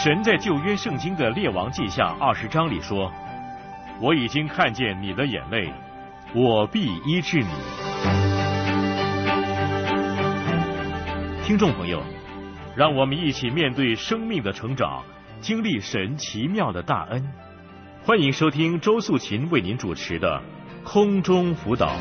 神在旧约圣经的列王记下20章里说，我已经看见你的眼泪，我必医治你。听众朋友，让我们一起面对生命的成长，经历神奇妙的大恩。欢迎收听周素琴为您主持的空中辅导。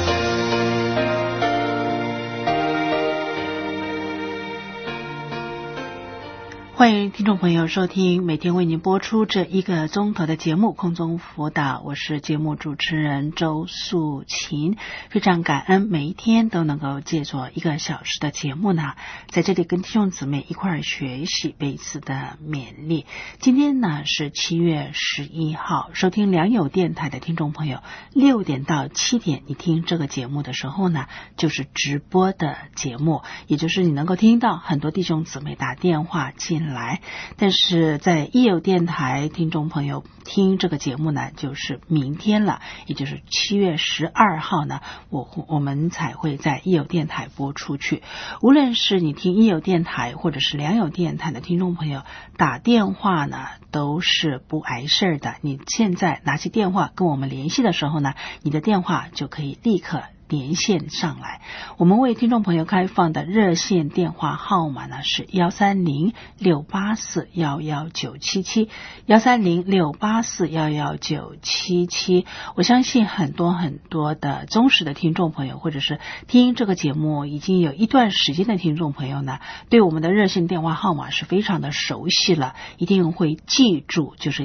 欢迎听众朋友收听每天为您播出这1个钟头的节目空中辅导，我是节目主持人周素琴。非常感恩每一天都能够借助1个小时的节目呢，在这里跟弟兄姊妹一块儿学习彼此的勉励。今天呢是7月11号，收听良友电台的听众朋友6点到7点你听这个节目的时候呢，就是直播的节目，也就是你能够听到很多弟兄姊妹打电话进来。但是在益友电台听众朋友听这个节目呢，就是明天了，也就是7月12号呢，我们才会在益友电台播出去。无论是你听益友电台或者是良友电台的听众朋友打电话呢，都是不碍事的。你现在拿起电话跟我们联系的时候呢，你的电话就可以立刻连线上来。我们为听众朋友开放的热线电话号码呢是130-684-11977 130-684-11977。我相信很多的忠实的听众朋友，或者是听这个节目已经有一段时间的听众朋友呢，对我们的热线电话号码是非常的熟悉了，一定会记住，就是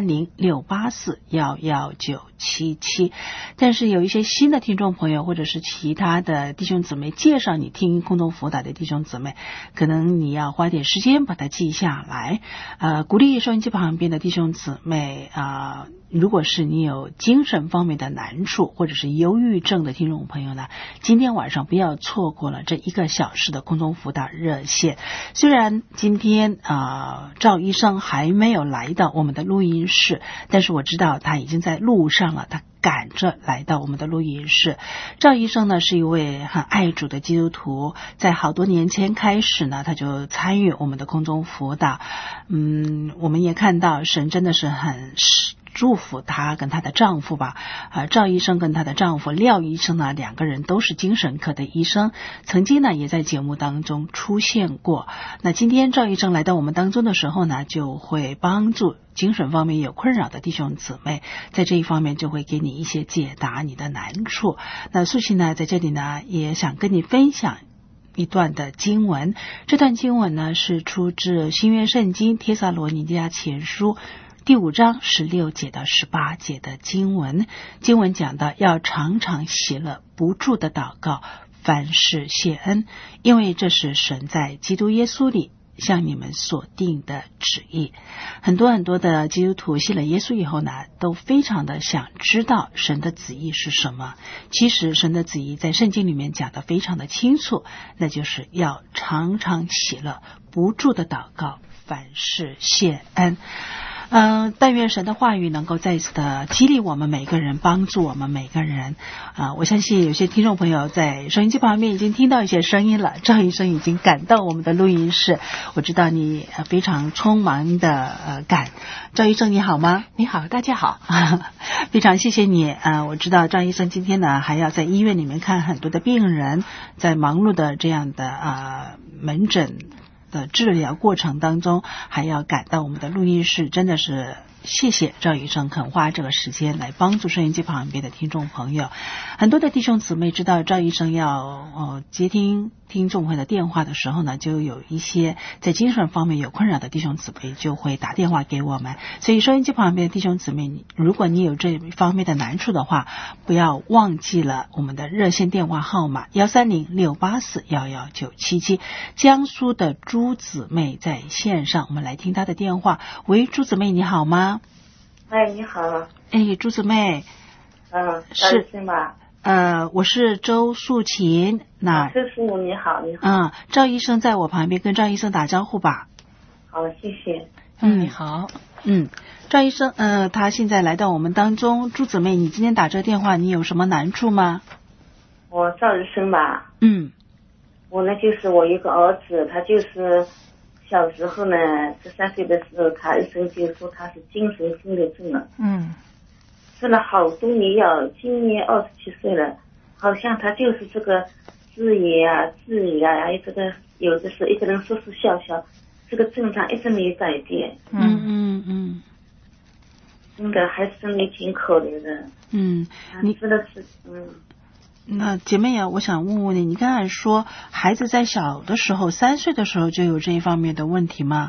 130-684-11977。但是有一些新的听众朋友或者是其他的弟兄姊妹介绍你听空中辅导的弟兄姊妹，可能你要花点时间把它记下来。鼓励收音机旁边的弟兄姊妹如果是你有精神方面的难处或者是忧郁症的听众朋友呢，今天晚上不要错过了这1个小时的空中辅导热线。虽然今天赵医生还没有来到我们的录音室，但是我知道他已经在路上了，他赶着来到我们的录音室。赵医生呢是一位很爱主的基督徒，在好多年前开始呢，他就参与我们的空中辅导。我们也看到神真的是很祝福她跟她的丈夫吧。赵医生跟她的丈夫廖医生呢，2个人都是精神科的医生，曾经呢也在节目当中出现过。那今天赵医生来到我们当中的时候呢，就会帮助精神方面有困扰的弟兄姊妹，在这一方面就会给你一些解答你的难处。那素琴呢在这里呢也想跟你分享一段的经文，这段经文呢是出自新约圣经帖撒罗尼迦前书第5章16节到18节的经文。经文讲到要常常喜乐，不住的祷告，凡事谢恩，因为这是神在基督耶稣里向你们所定的旨意。很多的基督徒信了耶稣以后呢，都非常的想知道神的旨意是什么。其实神的旨意在圣经里面讲得非常的清楚，那就是要常常喜乐，不住的祷告，凡事谢恩。但愿神的话语能够再一次的激励我们每个人，帮助我们每个人。我相信有些听众朋友在收音机旁边已经听到一些声音了，赵医生已经赶到我们的录音室，我知道你非常匆忙的赶。赵医生你好吗？ 你好，大家好。 非常谢谢你。我知道赵医生今天呢还要在医院里面看很多的病人，在忙碌的这样的门诊的治疗过程当中，还要赶到我们的录音室，真的是谢谢赵医生肯花这个时间来帮助收音机旁边的听众朋友。很多的弟兄姊妹知道赵医生要接听听众朋友的电话的时候呢，就有一些在精神方面有困扰的弟兄姊妹就会打电话给我们。所以收音机旁边的弟兄姊妹，如果你有这方面的难处的话，不要忘记了我们的热线电话号码130-684-11977。江苏的朱姊妹在线上，我们来听她的电话。喂，朱姊妹你好吗？ 哎，你好。 哎，朱姊妹。 是吗？ 我是周素琴。那周师母你好，你好。 赵医生在我旁边，跟赵医生打招呼吧。 好，谢谢。 你好。 赵医生，他现在来到我们当中。朱姊妹，你今天打这个电话，你有什么难处吗？ 我赵医生吧。 嗯。 我呢就是我一个儿子，他就是小时候呢，13岁的时候，他医生就说他是精神分裂症了。吃了好多年药，今年27岁了，好像他就是这个自言啊、自语啊，还有这个有的时候一个人说说笑笑，这个症状一直没有改变。真的还是真的挺可怜的。你吃的是那姐妹呀，我想问问你，你刚才说孩子在小的时候，3岁的时候就有这一方面的问题吗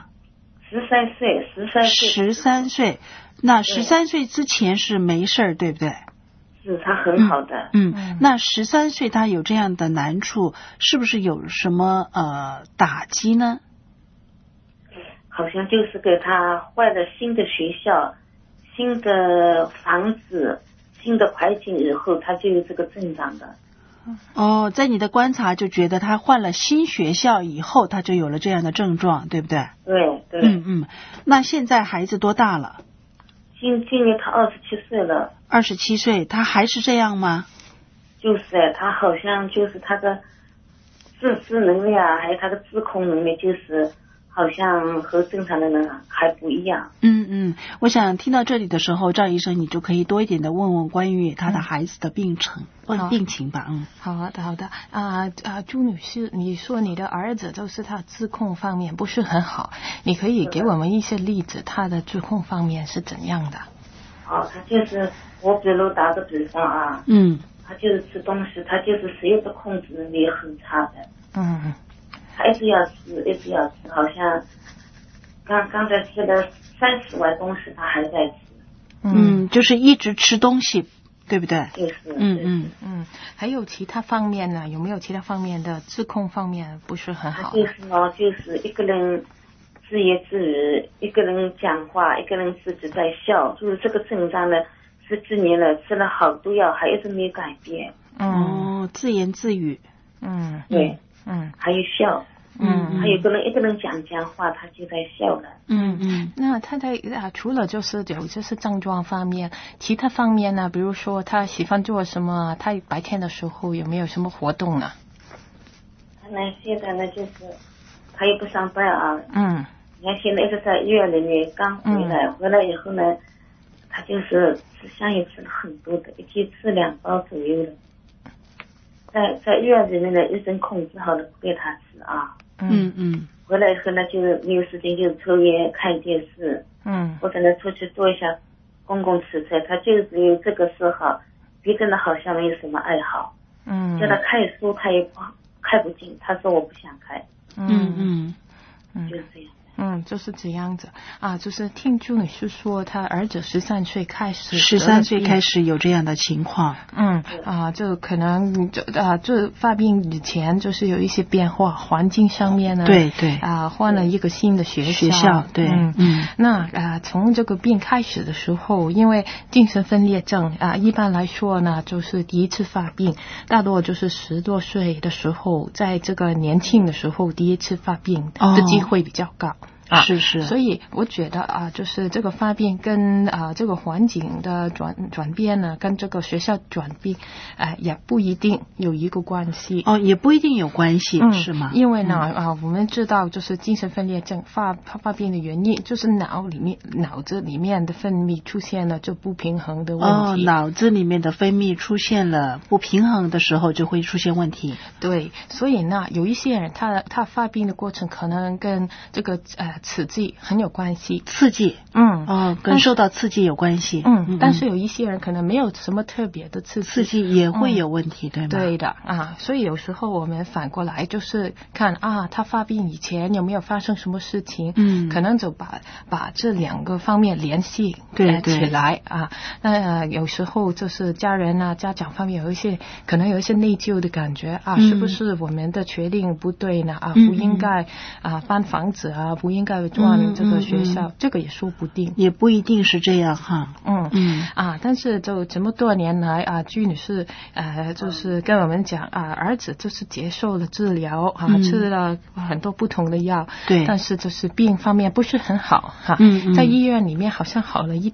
？13岁。 13岁，那13岁之前是没事儿，对不对？ 是他很好的。 那13岁他有这样的难处，是不是有什么打击呢？ 好像就是给他换了新的学校、新的房子、新的环境以后，他就有这个症状的。 在你的观察就觉得他换了新学校以后，他就有了这样的症状，对不对？ 对。 那现在孩子多大了？ 今年他27岁了。 27岁，他还是这样吗？ 就是他好像就是他的自制能力啊，还有他的自控能力，就是好像和正常的人还不一样。 我想听到这里的时候，赵医生你就可以多一点的问问关于他的孩子的病情吧。 好的朱女士，你说你的儿子就是他自控方面不是很好，你可以给我们一些例子，他的自控方面是怎样的？ 他就是我比如打个比方啊，他就是吃东西，他就是食欲的控制能力很差的。他一直要吃，好像刚才吃了30碗东西，他还在吃。 就是一直吃东西，对不对？ 就是。 还有其他方面呢？有没有其他方面的自控方面不是很好？ 就是一个人自言自语，一个人讲话，一个人自己在笑，就是这个症状呢，10几年了，吃了好多药，还一直没有改变。 自言自语。 对。还有笑。还有一个人讲话，他就在笑了。 那他在除了就是有就是症状方面，其他方面呢？比如说他喜欢做什么？他白天的时候有没有什么活动呢？ 他呢现在呢就是他也不上班啊。你看现在一直在医院里面，刚回来以后呢，他就是吃香也吃了很多的，一天吃2包左右了。在医院里面的医生控制好了，不给他吃啊。回来以后呢，就是没有时间，就是抽烟、看电视。或者呢出去做一下公共吃菜，他就只有这个嗜好，别的呢好像没有什么爱好。叫他看书，他也看不进，他说我不想看。就是这样。 就是这样子啊，就是听朱女士说，她儿子13岁开始有这样的情况。 就可能就发病以前就是有一些变化，环境上面呢， 对换了一个新的学校， 对。 那从这个病开始的时候，因为精神分裂症一般来说呢，就是第一次发病，大多就是10多岁的时候，在这个年轻的时候第一次发病的机会比较高。 是， 所以我觉得就是这个发病跟这个环境的转变呢，跟这个学校转变也不一定有一个关系。 也不一定有关系，是吗？ 因为呢我们知道就是精神分裂症发病的原因，就是脑子里面的分泌出现了就不平衡的问题。 脑子里面的分泌出现了不平衡的时候，就会出现问题。 对，所以呢，有一些人他发病的过程可能跟这个刺激很有关系。 刺激，跟受到刺激有关系。 但是有一些人可能没有什么特别的刺激也会有问题，对吗？ 对的所以有时候我们反过来就是看他发病以前有没有发生什么事情，可能就把这2个方面联系起来那有时候就是家长方面可能有一些内疚的感觉是不是我们的决定不对呢不应该搬房子不应该转这个学校，这个也说不定， 也不一定是这样哈。 但是就这么多年来朱女士就是跟我们讲儿子就是接受了治疗吃了很多不同的药， 对， 但是就是病方面不是很好在医院里面好像好了一点，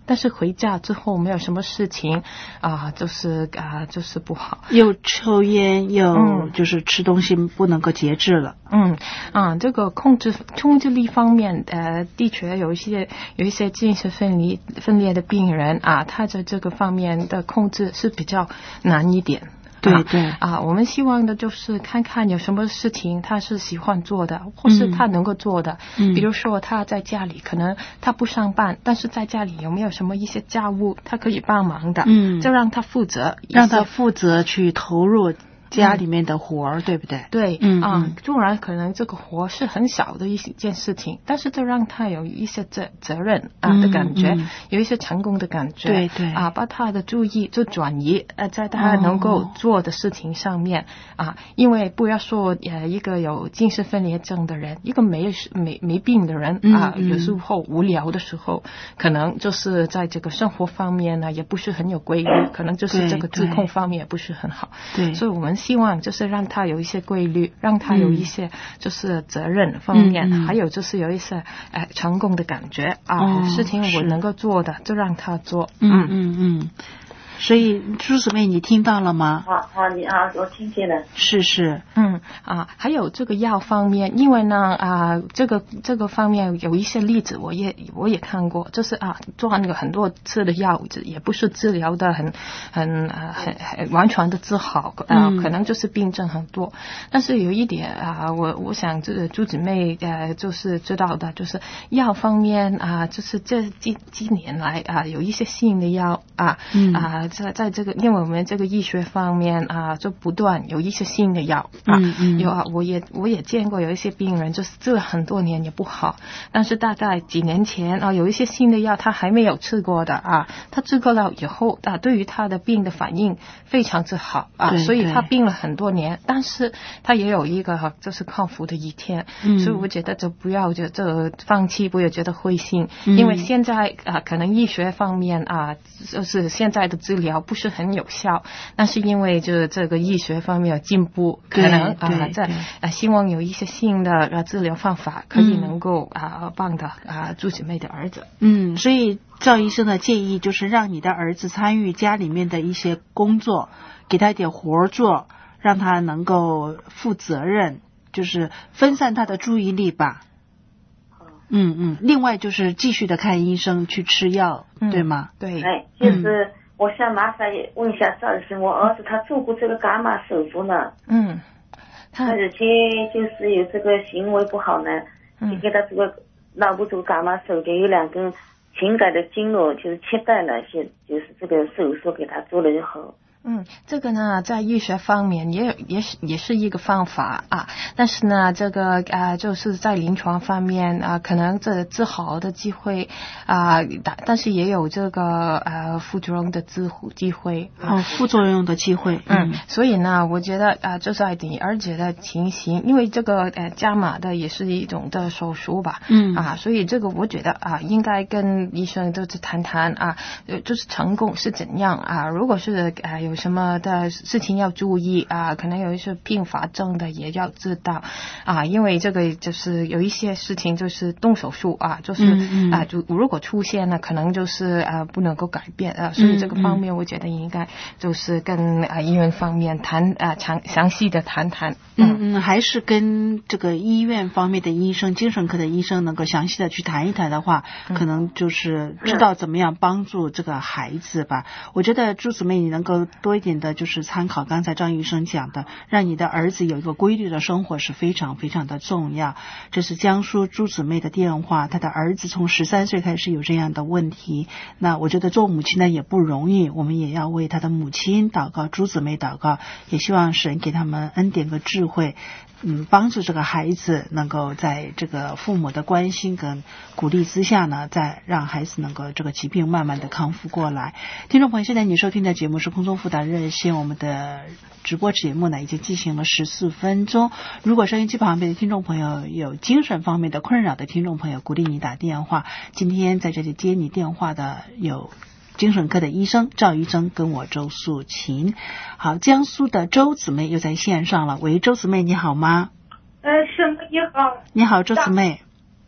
但是回家之后没有什么事情就是不好， 又抽烟又就是吃东西不能够节制了。 这个控制力方面的确有一些精神分裂的病人他在这个方面的控制是比较难一点。 对对我们希望的就是看看有什么事情他是喜欢做的，或是他能够做的。比如说他在家里可能他不上班，但是在家里有没有什么一些家务他可以帮忙的，就让他负责去投入家里面的活儿，对不对？ 对，纵然可能这个活是很小的一件事情，但是就让他有一些责任的感觉，有一些成功的感觉。 对对， 把他的注意就转移在他能够做的事情上面因为不要说一个有精神分裂症的人，一个没病的人有时候无聊的时候，可能就是在这个生活方面呢也不是很有规律，可能就是这个自控方面也不是很好。 对， 所以我们希望就是让他有一些规律，让他有一些就是责任方面，还有就是有一些成功的感觉事情我能够做的就让他做。 所以朱姊妹你听到了吗？ 我听见了。 是还有这个药方面，因为呢这个方面有一些例子我也看过，就是做那个很多次的药也不是治疗的很完全的治好可能就是病症很多。但是有一点我想这个朱姊妹就是知道的，就是药方面就是这几年来有一些新的药在这个因为我们这个医学方面就不断有一些新的药我也见过有一些病人就是治了很多年也不好，但是大概几年前有一些新的药他还没有吃过的他治过了以后对于他的病的反应非常之好所以他病了很多年，但是他也有一个就是康复的一天。所以我觉得就不要就放弃，不要觉得灰心，因为现在可能医学方面就是现在的治疗不是很有效，但是因为就这个医学方面有进步，可能在希望有一些新的治疗方法可以能够帮到朱姊妹的儿子。 所以赵医生的建议就是让你的儿子参与家里面的一些工作，给他一点活做，让他能够负责任，就是分散他的注意力吧。另外就是继续的看医生，去吃药，对吗？ 对。 就是我想麻烦问一下赵医生，我儿子他做过这个伽马手术呢。他以前就是有这个行为不好呢，就给他这个脑部这个伽马手就有2根情感的经络就是切断了，就是这个手术给他做了以后。 这个呢在医学方面也是一个方法但是呢这个就是在临床方面可能这治好的机会但是也有这个副作用的机会副作用的机会。 所以呢我觉得就在你儿子的情形，因为这个伽马的也是一种的手术吧所以这个我觉得应该跟医生就是谈就是成功是怎样如果是有什么的事情要注意可能有一些并发症的也要知道因为这个就是有一些事情就是动手术就是就如果出现了可能就是不能够改变所以这个方面我觉得应该就是跟医院方面谈详细的谈还是跟这个医院方面的医生，精神科的医生能够详细的去谈一谈的话，可能就是知道怎么样帮助这个孩子吧。我觉得朱姊妹你能够多一点的就是参考刚才张医生讲的，让你的儿子有一个规律的生活是非常非常的重要。这是江苏朱姊妹的电话，她的儿子从13岁开始有这样的问题，那我觉得做母亲呢也不容易，我们也要为他的母亲祷告，朱姊妹祷告，也希望神给他们恩典和智慧，帮助这个孩子能够在这个父母的关心跟鼓励之下呢，再让孩子能够这个疾病慢慢的康复过来。听众朋友，现在你收听的节目是空中辅导热线，我们的直播节目呢已经进行了14分钟。如果收音机旁边的听众朋友有精神方面的困扰的听众朋友，鼓励你打电话。今天在这里接你电话的有精神科的医生赵医生跟我周素琴。好，江苏的周姊妹又在线上了。喂，周姊妹你好吗？ 师母你好。 你好，周姊妹。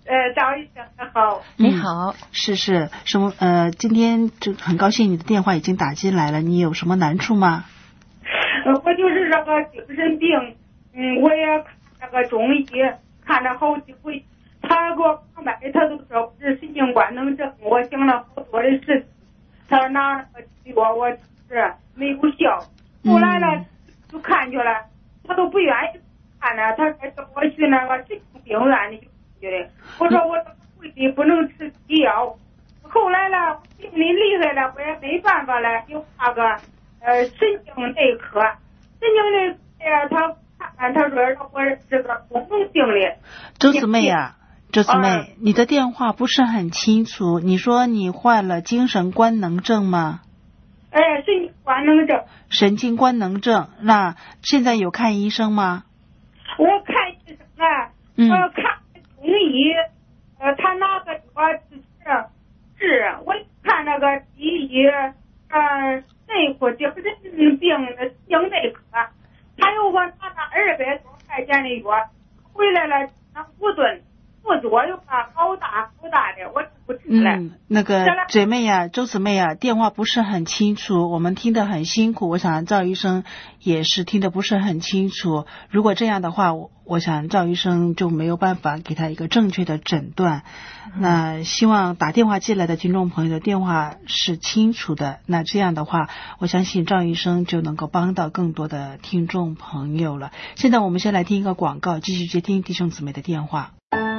赵医生好， 你好， 是什么？今天就很高兴你的电话已经打进来了，你有什么难处吗？ 我就是这个精神病，我也看那个中医，看了好几回，他给我看脉，他都说我是神经官能症，我想了好多的事情，他拿那个药我吃没有效，后来呢就看去了，他都不愿意看了，他说叫我去那个神经病院里去的，我说我回去不能吃西药，后来呢病里厉害了，我也没办法了，有那个神经内科他看他说我这个功能性的。 周姊妹啊，周姊妹，你的电话不是很清楚，你说你患了精神官能症吗？ 神经官能症。 神经官能症，那现在有看医生吗？ 我看医生了，我看中医，他拿个药治，我看那个西医，内科精神病的精内科，他又给我拿了200多块钱的药，回来了那5顿，副作用好大的，我就不吃了。 那个姐妹呀，周姊妹啊，电话不是很清楚，我们听得很辛苦，我想赵医生也是听得不是很清楚。如果这样的话，我想赵医生就没有办法给他一个正确的诊断。那希望打电话进来的听众朋友的电话是清楚的，那这样的话我相信赵医生就能够帮到更多的听众朋友了。现在我们先来听一个广告，继续接听弟兄姊妹的电话。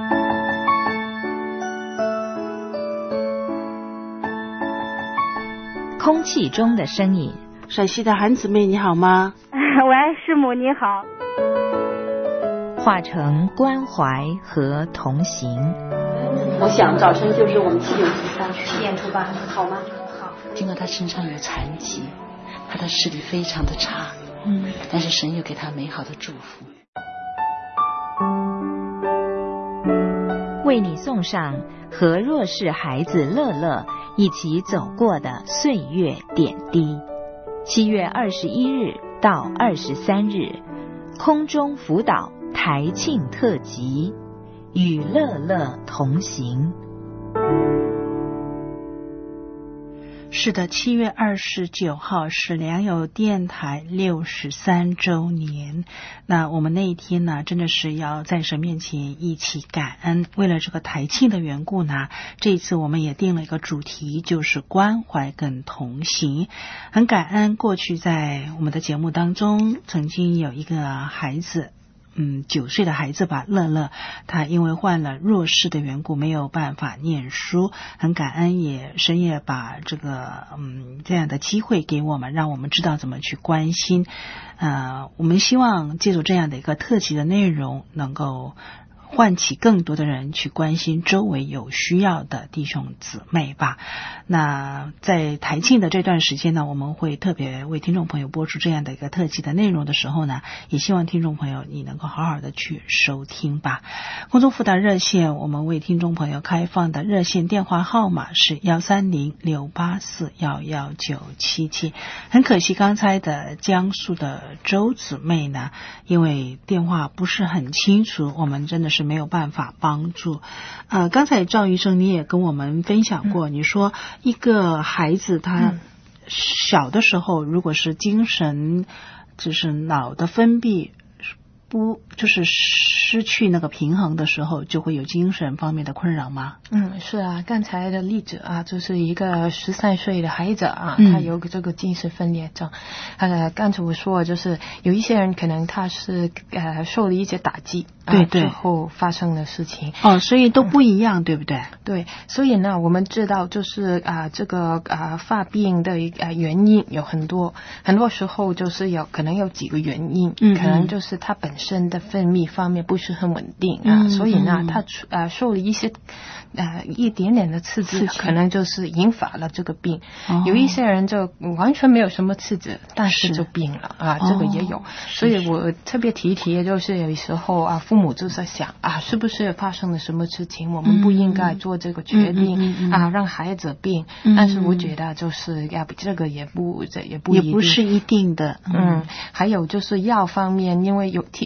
空气中的声音， 陕西的韩姊妹你好吗？ 喂，师母你好。 化成关怀和同行。 我想早晨就是我们7点出发，7点出发，好吗？ 好。 听到他身上有残疾，他的视力非常的差，但是神又给他美好的祝福。 为你送上和弱势孩子乐乐一起走过的岁月点滴。7月21日到23日，空中辅导台庆特辑，与乐乐同行。 是的，7月29号是良友电台63周年。那我们那一天呢，真的是要在神面前一起感恩。为了这个台庆的缘故呢，这一次我们也定了一个主题，就是关怀跟同行。很感恩过去在我们的节目当中，曾经有一个孩子，9岁的孩子吧，乐乐，他因为患了弱视的缘故，没有办法念书。很感恩，神也把这个这样的机会给我们，让我们知道怎么去关心。我们希望借助这样的一个特辑的内容，能够唤起更多的人去关心周围有需要的弟兄姊妹吧。那在台庆的这段时间呢，我们会特别为听众朋友播出这样的一个特辑的内容的时候呢，也希望听众朋友你能够好好的去收听吧。空中辅导热线，我们为听众朋友开放的热线电话号码是130-684-11977。很可惜刚才的江苏的周姊妹呢，因为电话不是很清楚，我们真的是没有办法帮助。刚才赵医生你也跟我们分享过，你说一个孩子他小的时候，如果是精神就是脑的分泌就是失去那个平衡的时候，就会有精神方面的困扰吗？ 是啊，刚才的例子啊，就是一个13岁的孩子啊，他有这个精神分裂症。刚才我说就是有一些人可能他是受了一些打击， 对之后发生的事情。 所以都不一样，对不对？ 对，所以呢，我们知道就是这个发病的原因有很多时候就是可能有几个原因，可能就是他本身的分泌方面不是很稳定所以呢他受了一些一点点的刺激，可能就是引发了这个病。有一些人就完全没有什么刺激，但是就病了这个也有。所以我特别提就是有时候父母就在想是不是发生了什么事情，我们不应该做这个决定让孩子病。但是我觉得就是这个也不是一定的。还有就是药方面，因为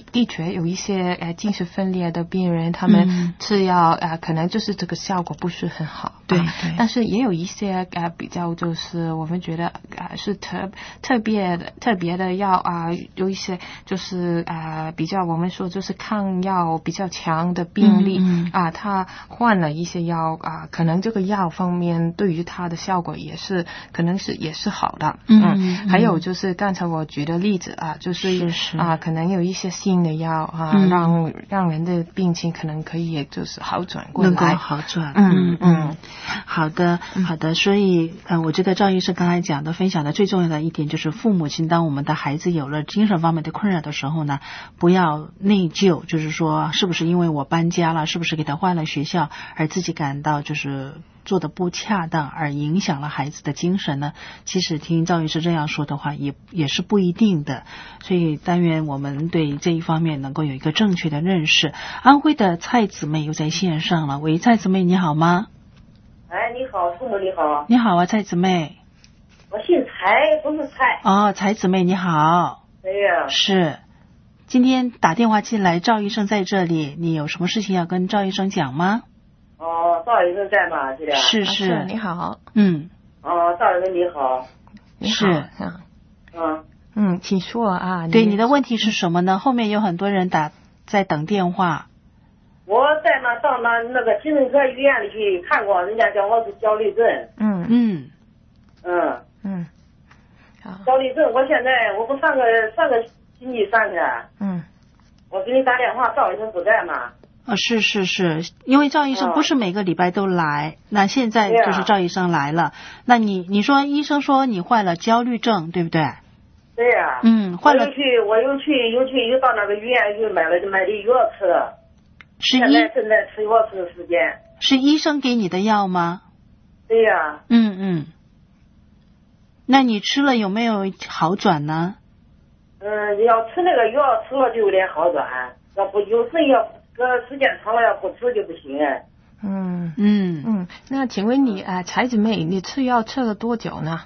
的确有一些精神分裂的病人，他们吃药可能就是这个效果不是很好。 对， 但是也有一些比较就是我们觉得是特别的药有一些就是比较我们说就是抗药比较强的病例他换了一些药可能这个药方面对于他的效果也是可能是也是好的。还有就是刚才我举的例子就是可能有一些新的药让人的病情可能可以就是好转过来， 能够好转。好的。所以我觉得赵医生刚才讲的分享的最重要的一点就是，父母亲当我们的孩子有了精神方面的困扰的时候呢，不要内疚，就是说是不是因为我搬家了，是不是给他换了学校，而自己感到就是做的不恰当而影响了孩子的精神呢？其实听赵医师这样说的话也是不一定的，所以但愿我们对这一方面能够有一个正确的认识。安徽的蔡姊妹又在线上了。喂，蔡姊妹你好吗？ 你好，父母你好。 你好啊，蔡姊妹。 我姓蔡，不是蔡。 蔡姊妹你好。 对呀。 是，今天打电话进来，赵医生在这里，你有什么事情要跟赵医生讲吗？ 赵医生在吗？这里。 是， 你好。 赵医生你好。 你好。请说对，你的问题是什么呢？后面有很多人在等电话。 我到那个精神科医院里去看过，人家讲我是焦虑症。焦虑症，我现在我不上个星期三去。我给你打电话，赵医生不在吗？ 是，因为赵医生不是每个礼拜都来，那现在就是赵医生来了。那你说医生说你患了焦虑症，对不对？ 对呀。 患了。 我又到那个医院又买的药吃了。现在正在吃药吃的时间。 是医生给你的药吗？ 对呀。 那你吃了有没有好转呢？ 要吃那个药吃了就有点好转，要不有时要时间长了要不吃就不行。 那请问你蔡姊妹，你吃药吃了多久呢？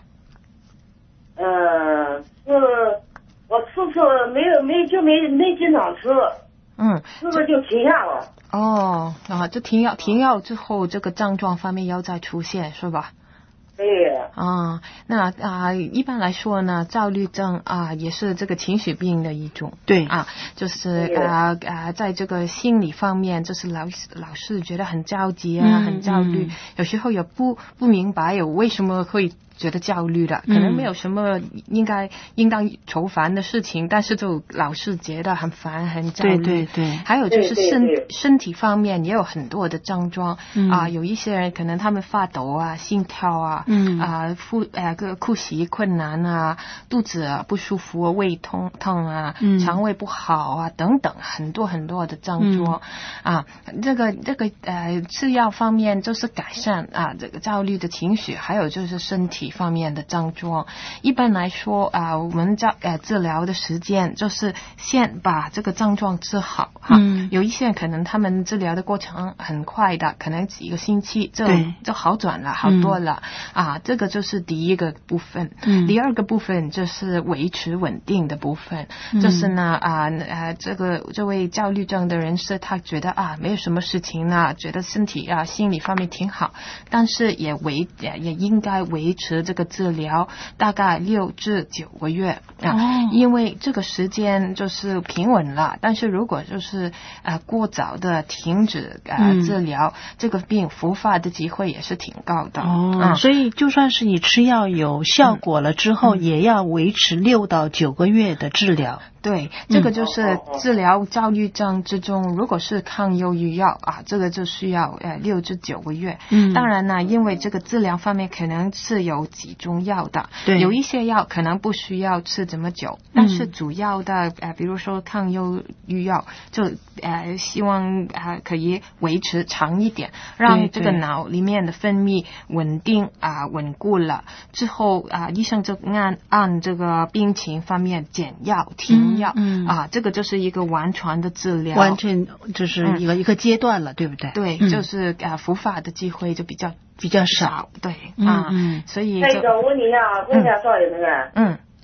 我吃没经常吃。吃了就停下了。 就停药之后，这个症状方面要再出现是吧？ 对。 那一般来说呢，焦虑症也是这个情绪病的一种。 对。 就是在这个心理方面，就是老是觉得很着急很焦虑，有时候也不明白有为什么会觉得焦虑的，可能没有什么应当愁烦的事情，但是就老是觉得很烦很焦虑。对。还有就是身体方面也有很多的症状有一些人可能他们发抖心跳呼吸困难肚子不舒服胃痛肠胃不好等等很多的症状这个吃药方面就是改善这个焦虑的情绪，还有就是身体方面的症状。一般来说我们治疗的时间就是先把这个症状治好有一些可能他们治疗的过程很快的，可能几个星期就好转了好多了这个就是第一个部分。第二个部分就是维持稳定的部分，就是呢这位焦虑症的人士他觉得没有什么事情觉得身体心理方面挺好，但是也应该维持这个治疗大概6至9个月因为这个时间就是平稳了，但是如果就是过早的停止治疗这个病复发的机会也是挺高的所以就算是你吃药有效果了之后也要维持6到9个月的治疗。 对，这个就是治疗焦虑症之中如果是抗忧郁药这个就需要6至9个月当然呢，因为这个治疗方面可能是有几种药的，有一些药可能不需要吃这么久但是主要的比如说抗忧郁药就希望可以维持长一点，让这个脑里面的分泌稳定稳固了之后医生就按这个病情方面减药停药这个就是一个完全的治疗， 完全就是一个阶段了，对不对？ 对，就是复发的机会就比较少。对所以那个我问你一下赵医生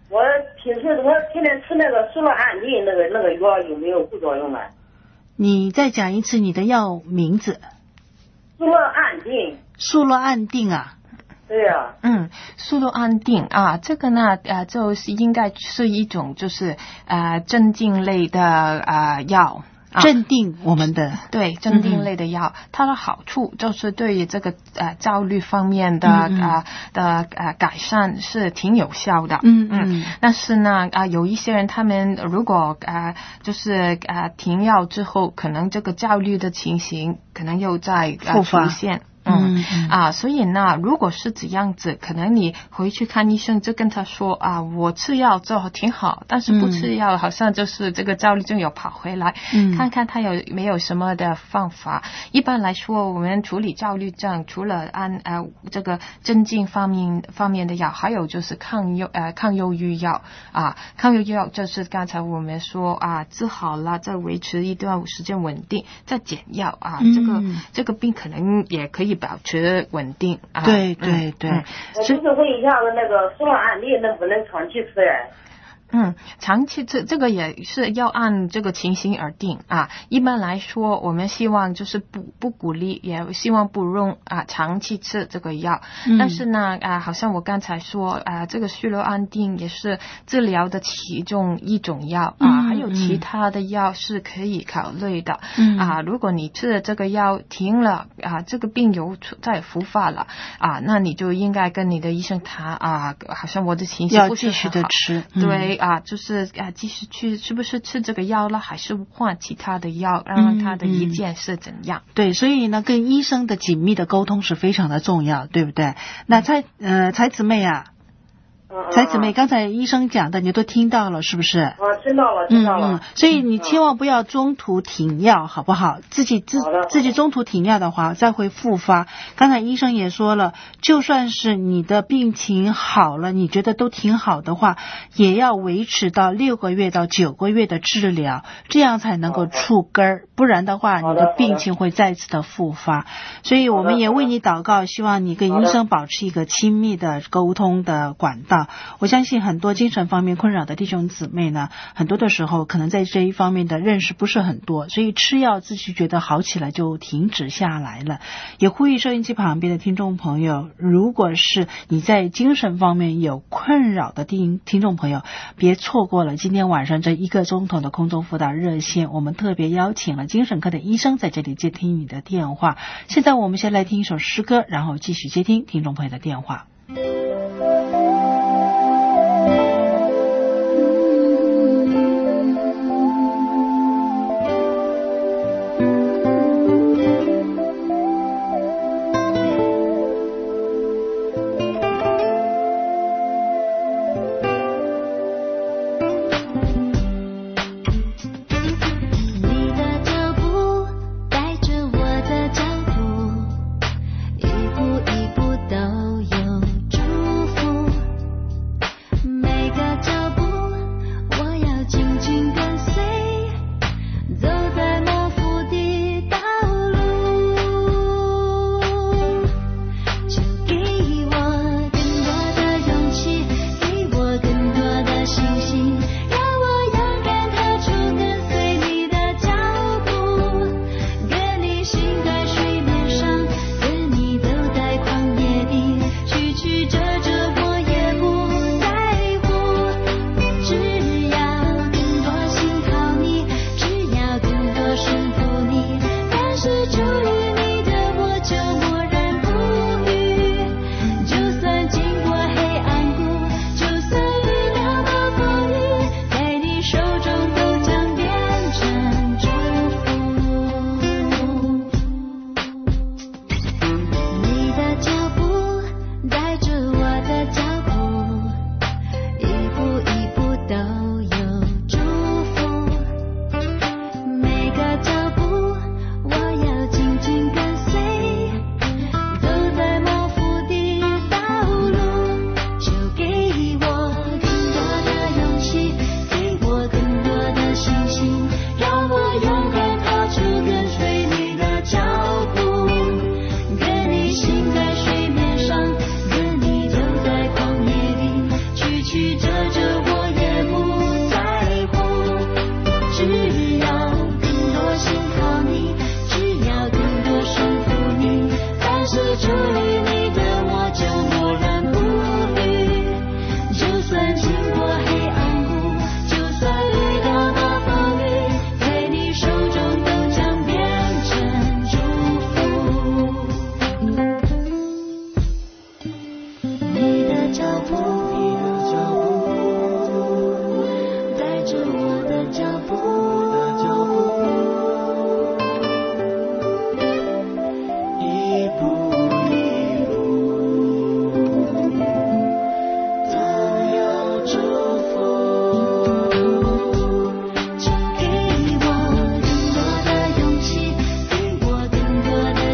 我天天吃那个舒乐安定那个药有没有副作用啊？ 你再讲一次你的药名字。 舒乐安定。 舒乐安定啊。 对呀。 舒乐安定啊，这个呢就是应该是一种就是镇静类的药。 镇定我们的对镇定类的药，它的好处就是对于这个焦虑方面的改善是挺有效的。但是呢有一些人他们如果就是停药之后，可能这个焦虑的情形可能又在出现。所以呢，如果是这样子，可能你回去看医生，就跟他说我吃药之后挺好，但是不吃药好像就是这个焦虑症有跑回来，看看他有没有什么的方法。一般来说，我们处理焦虑症除了按这个镇静方面的药，还有就是抗忧郁药抗忧郁药就是刚才我们说治好了，再维持一段时间稳定，再减药这个病可能也可以保持稳定对。 我就是问一下那个舒乐安定能不能长期吃呀？ 长期吃这个也是要按这个情形而定一般来说，我们希望就是不鼓励，也希望不用长期吃这个药。但是呢好像我刚才说这个舒乐安定也是治疗的其中一种药还有其他的药是可以考虑的如果你吃的这个药停了这个病又再复发了那你就应该跟你的医生谈好像我的情绪不是很好，要继续的吃。对就是继续去是不是吃这个药了，还是换其他的药，让他的意见是怎样。 对，所以呢跟医生的紧密的沟通是非常的重要，对不对？那才姊妹才姊妹，刚才医生讲的你都听到了是不是？ 听到了。 所以你千万不要中途停药，好不好？自己中途停药的话，再会复发。刚才医生也说了，就算是你的病情好了，你觉得都挺好的话，也要维持到6个月到9个月的治疗，这样才能够除根儿，不然的话，你的病情会再次的复发。所以我们也为你祷告，希望你跟医生保持一个亲密的沟通的管道。我相信很多精神方面困扰的弟兄姊妹呢，很多的时候可能在这一方面的认识不是很多，所以吃药自己觉得好起来就停止下来了。也呼吁收音机旁边的听众朋友，如果是你在精神方面有困扰的听众朋友，别错过了今天晚上这1个钟头的空中辅导热线，我们特别邀请了精神科的医生在这里接听你的电话。现在我们先来听一首诗歌，然后继续接听听众朋友的电话。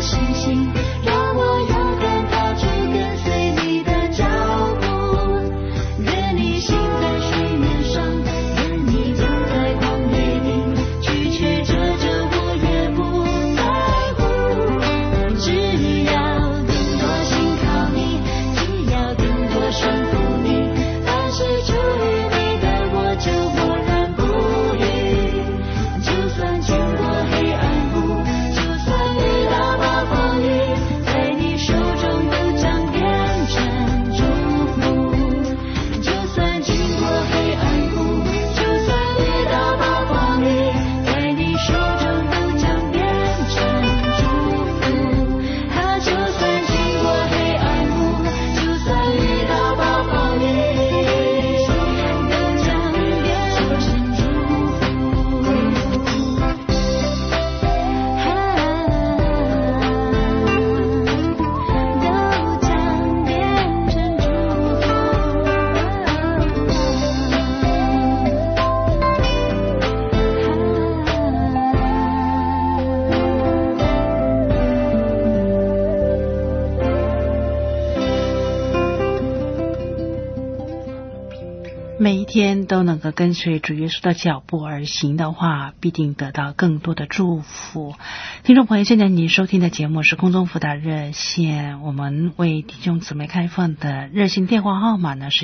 每一天都能够跟随主耶稣的脚步而行的话，必定得到更多的祝福。听众朋友，现在您收听的节目是空中辅导热线，我们为弟兄姊妹开放的热线电话号码呢是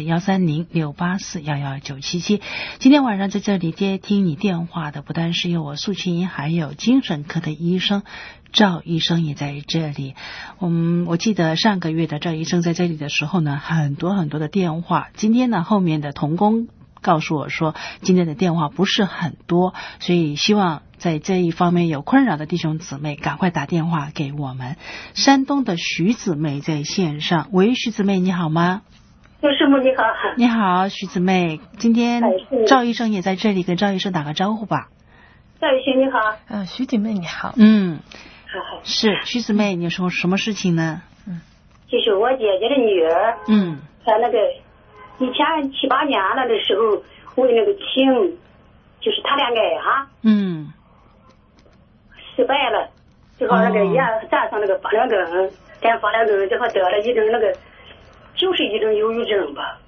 130-684-11977。今天晚上在这里接听你电话的不但是有我素琴，还有精神科的医生赵医生也在这里。我记得上个月的赵医生在这里的时候呢，很多的电话。今天呢，后面的同工告诉我说，今天的电话不是很多，所以希望在这一方面有困扰的弟兄姊妹赶快打电话给我们。山东的徐姊妹在线上，喂，徐姊妹你好吗？ 师母你好。 你好，徐姊妹，今天赵医生也在这里，跟赵医生打个招呼吧。 赵医生你好。 徐姊妹你好。 是徐姊妹，你有什么事情呢？ 就是我姐姐的女儿，她那个以前7、8年了的时候为那个情，就是谈恋爱哈，失败了，最后那个也站上那个发两根，连发两根，最后得了一种那个，就是一种忧郁症吧。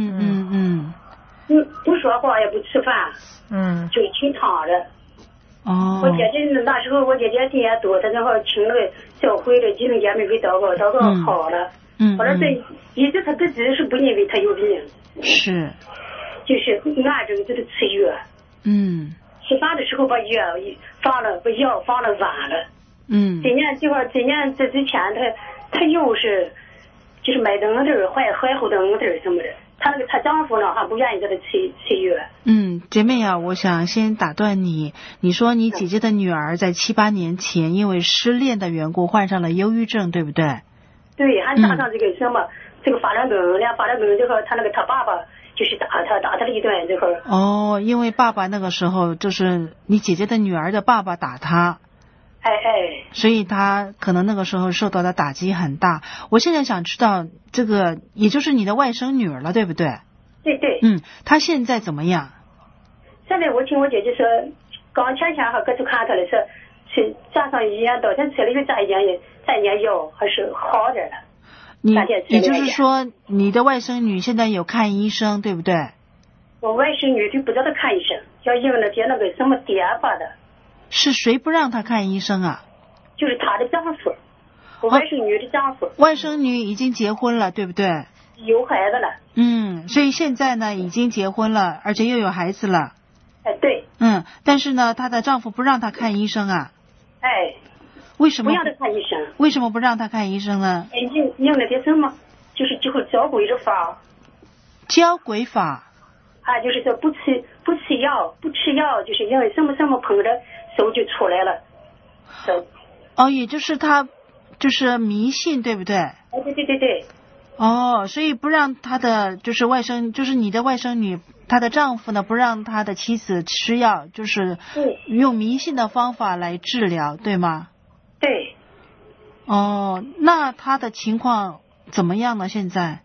不说话也不吃饭，就挺躺着。我姐姐那时候我姐姐爹多，她正好请那个教会的弟兄姐妹给祷告好了。后来这一直她自己是不认为她有病， 是， 就是癌症就是吃药。吃饭的时候把药放了晚了。今年这之前她又是就是买灯的怀后灯的什么的。她丈夫呢还不愿意给她吃药。 姐妹啊，我想先打断你。你说你姐姐的女儿在7、8年前因为失恋的缘故患上了忧郁症，对不对？ 对，还打上这个什么这个发两根，连发两根这会他爸爸就是打他了一顿这会因为爸爸那个时候就是你姐姐的女儿的爸爸打他。所以他可能那个时候受到的打击很大。我现在想知道这个，也就是你的外甥女儿了，对不对？ 对。 她现在怎么样？ 现在我听我姐姐说，刚前还搁去看她了，说去站上医院，到现吃了一个3年药，还是好点了。 也就是说，你的外甥女现在有看医生，对不对？ 我外甥女就不叫她看医生，要因为那些那个什么跌发的。 是谁不让她看医生啊？ 就是她的丈夫，我外甥女的丈夫。 外甥女已经结婚了，对不对？ 有孩子了。 所以现在呢已经结婚了，而且又有孩子了。 对。 但是呢，她的丈夫不让她看医生啊。为什么不让她看医生？ 为什么不让她看医生呢？ 用那些什么，就是教鬼的法。 教鬼法。 就是说不吃药，就是因为什么碰着手就出来了。 也就是他就是迷信，对不对？ 对。 所以不让他的就是就是你的外甥女，她的丈夫呢不让他的妻子吃药，就是用迷信的方法来治疗，对吗？ 对。 那他的情况怎么样呢？现在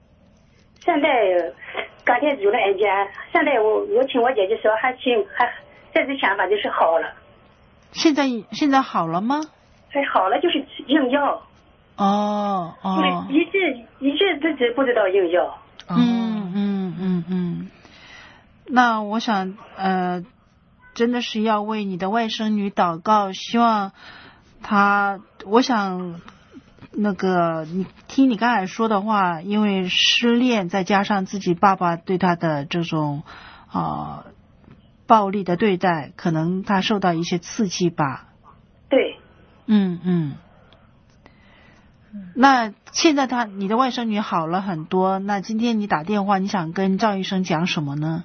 刚才住了1间，现在我听我姐姐说还行，还在之前吧就是好了。 现在好了吗？ 好了，就是用药。 哦， 一直自己不知道用药。 那我想真的是要为你的外甥女祷告，希望我想那个你听你刚才说的话，因为失恋再加上自己爸爸对他的这种暴力的对待，可能他受到一些刺激吧。 对。 那现在你的外甥女好了很多，那今天你打电话，你想跟赵医生讲什么呢？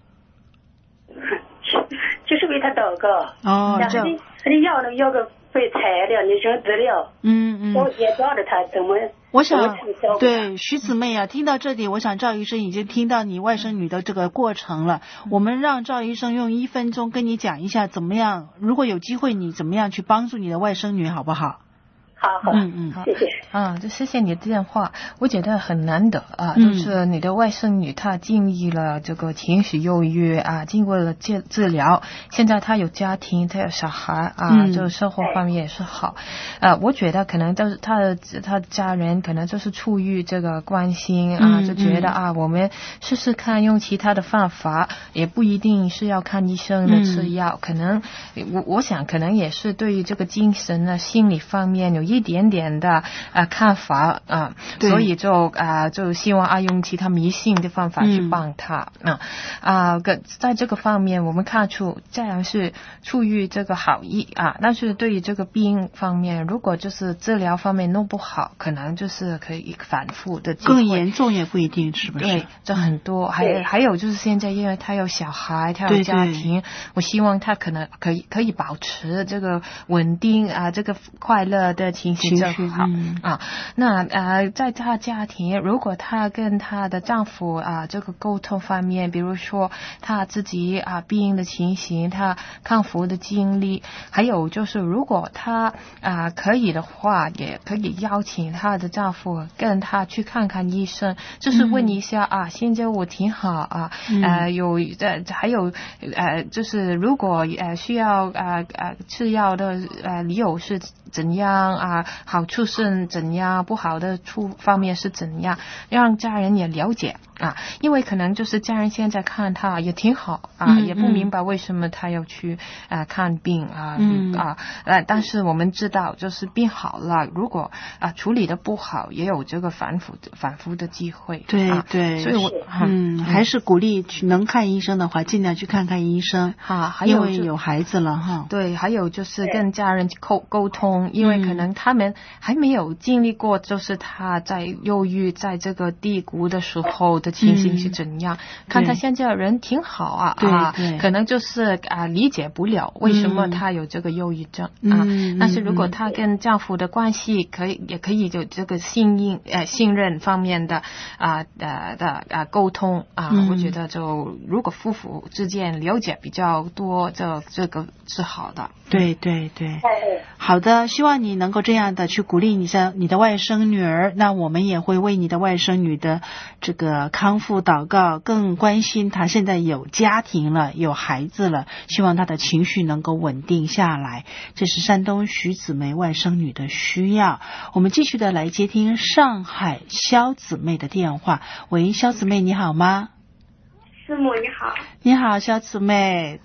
就是为他祷告。这样。要个废材料，你扔资料。我也教着他怎么。 我想对徐姊妹啊，听到这里，我想赵医生已经听到你外甥女的这个过程了。我们让赵医生用1分钟跟你讲一下怎么样，如果有机会你怎么样去帮助你的外甥女，好不好？ 好，谢谢。 就谢谢你的电话，我觉得很难得就是你的外甥女她经历了这个情绪忧郁经过了治疗，现在她有家庭，她有小孩就生活方面也是好。我觉得可能都是她的家人可能就是出于这个关心就觉得我们试试看用其他的方法，也不一定是要看医生的吃药，可能我想可能也是对于这个精神心理方面有一点点的看法所以就希望用其他迷信的方法去帮他在这个方面我们看出这样是出于这个好意但是对于这个病方面，如果就是治疗方面弄不好，可能就是可以反复的机会， 更严重也不一定，是不是？ 对，这很多。还有就是现在因为他有小孩，他有家庭，我希望他可能可以保持这个稳定这个快乐的情绪正好那在他家庭，如果他跟他的丈夫这个沟通方面，比如说他自己病的情形，他康复的经历，还有就是如果他可以的话，也可以邀请他的丈夫跟他去看看医生，就是问一下现在我挺好还有就是如果需要吃药的理由是怎样好处是怎样，不好的方面是怎样，让家人也了解因为可能就是家人现在看他也挺好也不明白为什么他要去看病但是我们知道就是病好了，如果处理的不好，也有这个反复的机会。 对对， 所以我还是鼓励能看医生的话，尽量去看看医生还有因为有孩子了对，还有就是跟家人沟通，因为可能他们还没有经历过，就是他在忧郁在这个低谷的时候的情形是怎样，看他现在人挺好可能就是理解不了为什么他有这个忧郁症但是如果他跟丈夫的关系也可以有这个信任方面的沟通我觉得就如果夫妇之间了解比较多，这个是好的。 对对对，好的，希望你能够这样的去鼓励你的外甥女儿，那我们也会为你的外甥女的这个康复祷告，更关心她现在有家庭了，有孩子了，希望她的情绪能够稳定下来。这是山东徐姊妹外甥女的需要。我们继续的来接听上海肖姊妹的电话。喂，肖姊妹你好吗？ 师母你好。 你好，肖姊妹。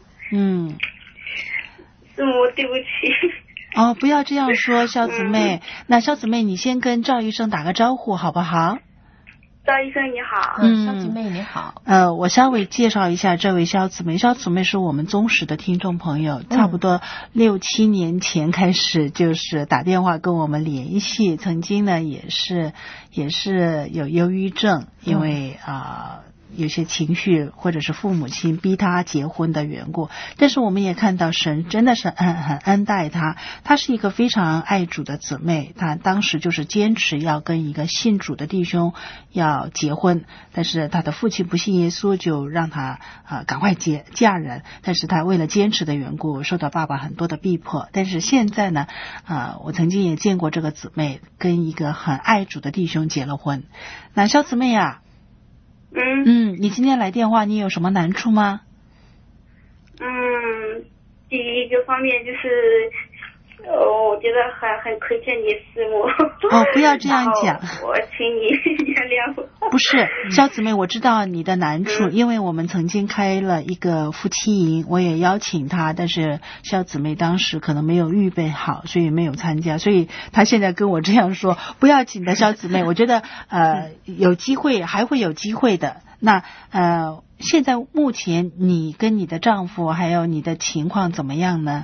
师母对不起。 不要这样说，肖姊妹。那肖姊妹你先跟赵医生打个招呼好不好？ 赵医生你好。 肖姊妹你好。 我稍微介绍一下这位肖姊妹。肖姊妹是我们忠实的听众朋友，差不多6-7年前开始就是打电话跟我们联系，曾经呢也是有忧郁症，因为有些情绪或者是父母亲逼他结婚的缘故，但是我们也看到神真的是很恩待他，他是一个非常爱主的姊妹，他当时就是坚持要跟一个信主的弟兄要结婚，但是他的父亲不信耶稣，就让他赶快嫁人，但是他为了坚持的缘故受到爸爸很多的逼迫，但是现在呢我曾经也见过这个姊妹跟一个很爱主的弟兄结了婚。那肖姊妹啊，你今天来电话，你有什么难处吗？ 第一个方面就是我觉得很亏欠你师母。 不要这样讲， 我请你原谅我。 不是，肖姊妹，我知道你的难处，因为我们曾经开了一个夫妻营，我也邀请他，但是肖姊妹当时可能没有预备好，所以没有参加，所以他现在跟我这样说，不要紧的，肖姊妹，我觉得有机会，还会有机会的。那现在目前你跟你的丈夫还有你的情况怎么样呢？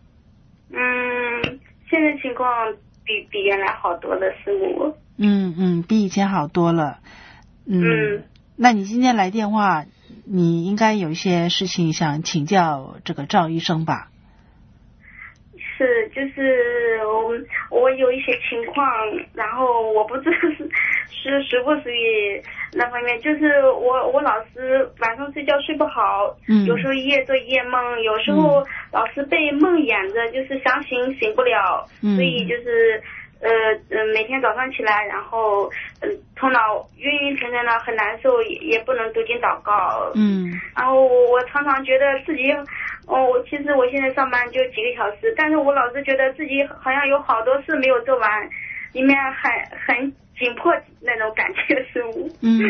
现在情况比原来好多了，师母。 比以前好多了。那你今天来电话，你应该有一些事情想请教这个赵医生吧？ 是，就是我有一些情况，然后我不知道是属不属于那方面，就是我老是晚上睡觉睡不好，有时候一夜做一夜梦，有时候老是被梦魇着，就是想醒不了，所以就是每天早上起来，然后头脑晕沉沉的，很难受，也不能读经祷告。然后我常常觉得自己，其实我现在上班就几个小时，但是我老是觉得自己好像有好多事没有做完，里面很紧迫那种感觉，是我。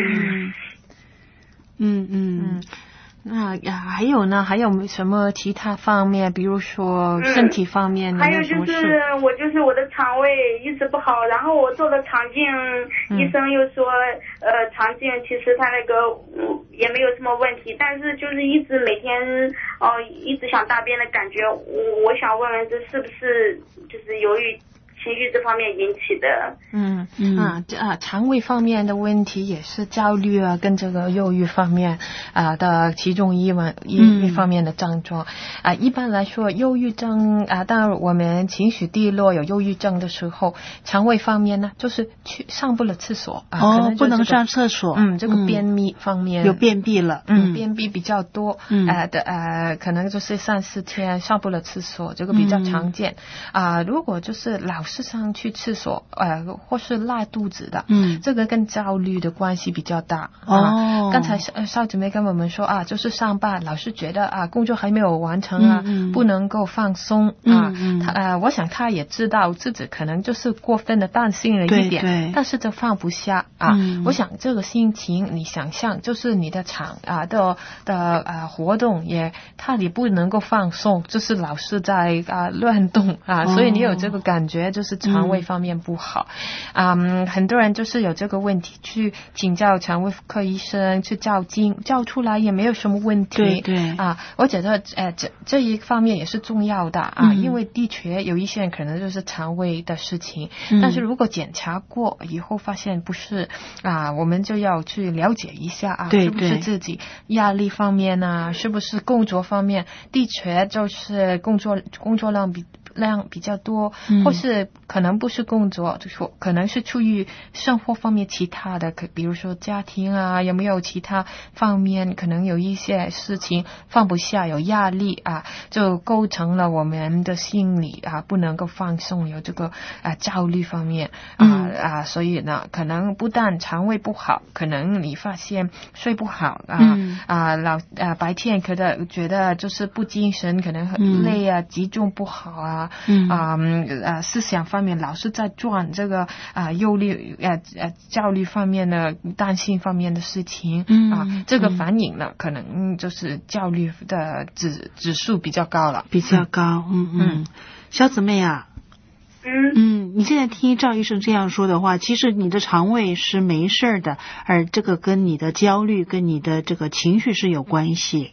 那还有呢？还有什么其他方面？比如说身体方面， 还有就是我的肠胃一直不好，然后我做了肠镜，医生又说肠镜其实他那个也没有什么问题，但是就是一直每天一直想大便的感觉，我想问问这是不是就是由于情绪这方面引起的。 肠胃方面的问题也是焦虑啊，跟这个忧郁方面的其中一方面的症状一般来说，忧郁症当我们情绪低落有忧郁症的时候，肠胃方面呢就是上不了厕所可能不能上厕所。 这个便秘方面有便秘了。 便秘比较多可能就是3-4天上不了厕所，这个比较常见如果就是老是上去厕所或是拉肚子的，这个跟焦虑的关系比较大。刚才邵姊妹跟我们说就是上班老是觉得工作还没有完成不能够放松我想他也知道自己可能就是过分的担心了一点，但是就放不下我想这个心情你想象就是你的肠的活动他也不能够放松，就是老是在乱动所以你有这个感觉就是肠胃方面不好很多人就是有这个问题去请教肠胃科医生去照经，照出来也没有什么问题。我觉得这一方面也是重要的因为的确有一些人可能就是肠胃的事情但是如果检查过以后发现不是我们就要去了解一下是不是自己压力方面是不是工作方面的确就是工作量比较多或是可能不是工作，可能是出于生活方面其他的，比如说家庭有没有其他方面可能有一些事情放不下，有压力就构成了我们的心理不能够放松，有这个焦虑方面所以呢可能不但肠胃不好，可能你发现睡不好白天可能觉得就是不精神，可能很累集中不好思想方面老是在转这个忧虑焦虑方面的担心方面的事情这个反映了可能就是焦虑的指数比较高了， 比较高。小姊妹你现在听赵医生这样说的话，其实你的肠胃是没事的，而这个跟你的焦虑跟你的这个情绪是有关系，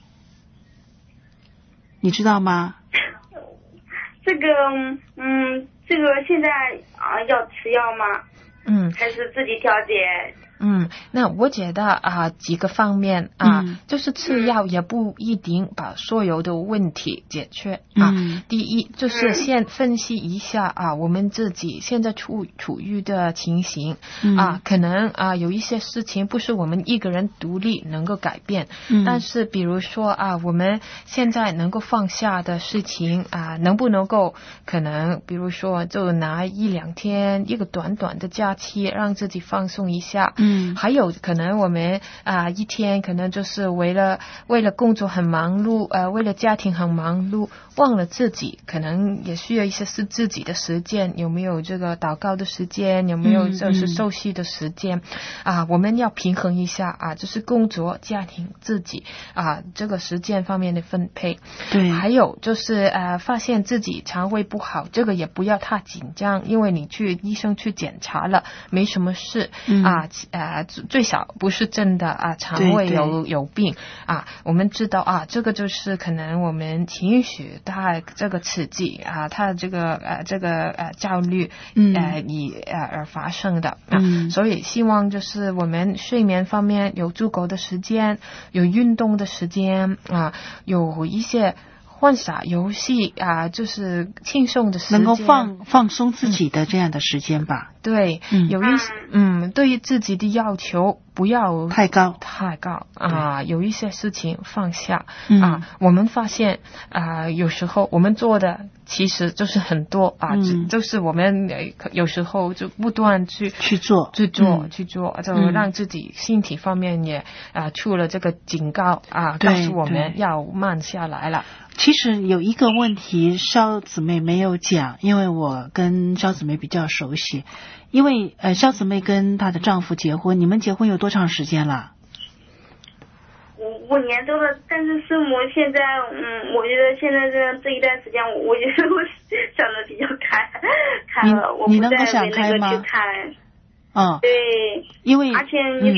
你知道吗？ 这个现在要吃药吗？还是自己调节？ 那我觉得几个方面就是吃药也不一定把所有的问题解决第一就是先分析一下我们自己现在处于的情形可能有一些事情不是我们一个人独立能够改变但是比如说我们现在能够放下的事情能不能够可能比如说就拿1-2天一个短短的假期让自己放松一下还有可能我们一天可能就是为了工作很忙碌，为了家庭很忙碌，忘了自己，可能也需要一些是自己的时间，有没有这个祷告的时间，有没有就是休息的时间我们要平衡一下就是工作、家庭、自己这个时间方面的分配。 对， 还有就是发现自己肠胃不好，这个也不要太紧张，因为你去医生去检查了，没什么事最少不是真的肠胃有病我们知道这个就是可能我们情绪它这个刺激它这个焦虑而发生的所以希望就是我们睡眠方面有足够的时间，有运动的时间有一些玩耍游戏就是轻松的时间， 能够放松自己的这样的时间吧。 对，有一些对于自己的要求不要太高有一些事情放下我们发现有时候我们做的其实就是很多就是我们有时候就不断去做就让自己身体方面也出了这个警告告诉我们要慢下来了。 其实有一个问题肖姊妹没有讲，因为我跟肖姊妹比较熟悉，因为肖姊妹跟她的丈夫结婚，你们结婚有多长时间了 ？5年多了，但是师母现在我觉得现在这一段时间我觉得我想的比较开了，我不再为那个去看对， 因为而且你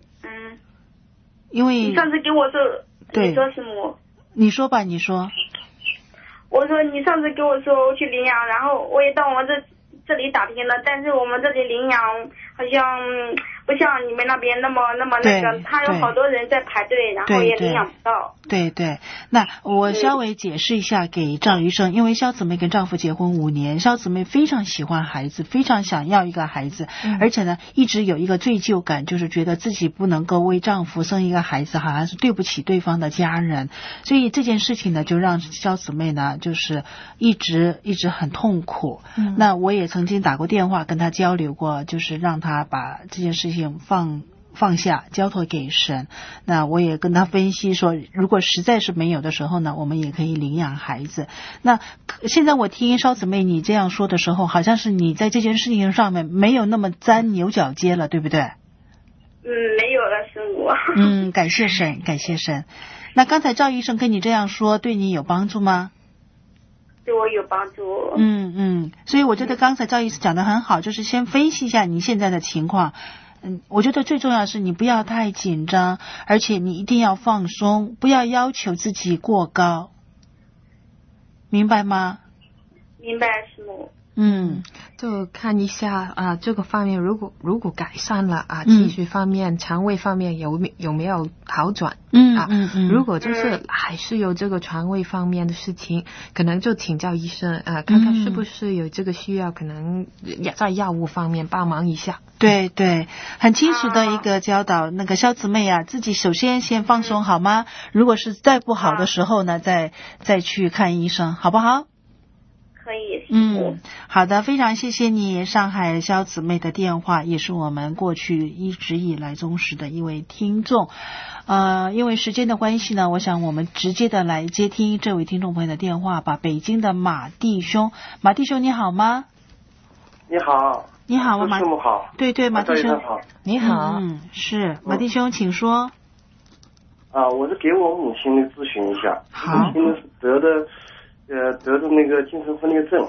因为你上次给我说你说师母你说吧，你说。 我说你上次给我说我去领养，然后我也到我们这里打听了，但是我们这里领养好像不像你们那边那么那个，他有好多人在排队，然后也领养不到。 对，那我稍微解释一下给赵医生，因为肖姊妹跟丈夫结婚5年，肖姊妹非常喜欢孩子，非常想要一个孩子，而且呢一直有一个罪疚感，就是觉得自己不能够为丈夫生一个孩子，好像是对不起对方的家人，所以这件事情呢就让肖姊妹呢就是一直很痛苦。那我也曾经打过电话跟她交流过，就是让她把这件事情放下，交托给神。那我也跟他分析说，如果实在是没有的时候呢，我们也可以领养孩子。那现在我听肖姊妹你这样说的时候，好像是你在这件事情上面没有那么钻牛角尖了，对不对？ 没有了，师母。 感谢神。那刚才赵医生跟你这样说，对你有帮助吗？ 对我有帮助。 所以我觉得刚才赵医生讲得很好，就是先分析一下你现在的情况。我觉得最重要的是你不要太紧张，而且你一定要放松，不要要求自己过高，明白吗？ 明白，师母。 就看一下这个方面如果改善了情绪方面肠胃方面有没有好转如果就是还是有这个肠胃方面的事情，可能就请教医生看看是不是有这个需要，可能在药物方面帮忙一下。 对，很清楚的一个教导。那个肖姊妹自己首先先放松好吗？如果是再不好的时候呢再去看医生，好不好？ 可以。 好的，非常谢谢你上海肖姊妹的电话，也是我们过去一直以来忠实的一位听众。因为时间的关系呢，我想我们直接的来接听这位听众朋友的电话吧。北京的马弟兄你好吗？ 你好。 你好， 马师母好。 对，马弟兄好。 你好。 是马弟兄，请说。 我是给我母亲咨询一下。 好。 母亲是得的那个精神分裂症。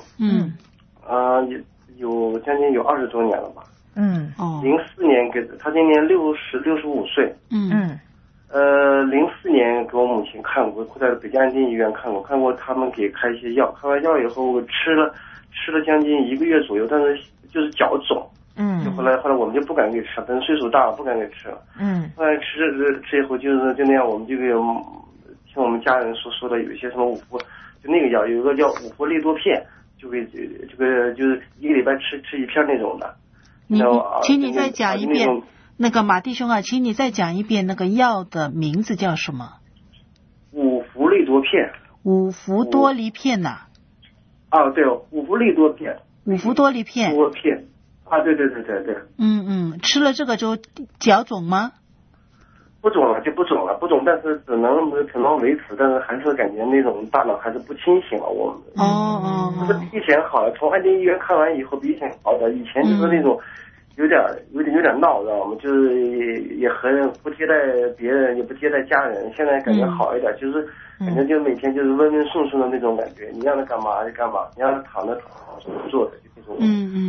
有将近有20多年了吧。04年给他今年65岁。04年给我母亲看过，在北京安定医院看过，他们给开一些药，开完药以后吃了将近1个月左右，但是就是脚肿。就后来我们就不敢给吃，等岁数大了不敢给吃了。后来吃以后就那样，我们就听我们家人说的有一些什么就那个药，有一个叫五氟利多片，就是1个礼拜吃1片那种的。 请你再讲一遍，那个马弟兄请你再讲一遍那个药的名字叫什么？ 五氟利多片。 五氟多梨片呐。 对，五氟利多片。 五氟多梨片。 啊，对。 吃了这个就脚肿吗？ 不肿了就不肿了，不肿，但是只能维持，但是还是感觉那种大脑还是不清醒了。我们就是比以前好了，从安定医院看完以后比以前好的，以前就是那种有点闹，知道吗？就是也很不接待别人，也不接待家人，现在感觉好一点，就是感觉就每天就是温温顺顺的那种感觉，你让他干嘛就干嘛，你让他躺着坐着就那种。